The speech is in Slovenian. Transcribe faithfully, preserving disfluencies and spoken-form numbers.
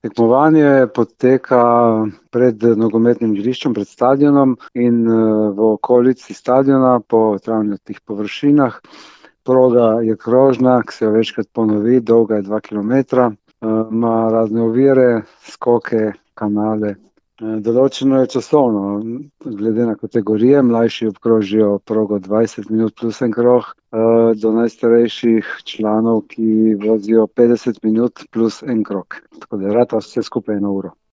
Tekmovanje poteka pred nogometnim igriščem, pred stadionom in v okolici stadiona po travnatih površinah. Proga je krožna, ki se jo večkrat ponovi, dolga je dva kilometra, ima razne ovire, skoke, kanale. Določeno je časovno, glede na kategorije, mlajši obkrožijo progo dvajset minut plus en krog, do najstarejših članov, ki vozijo petdeset minut plus en krog. Tako da rata vse skupaj eno uro.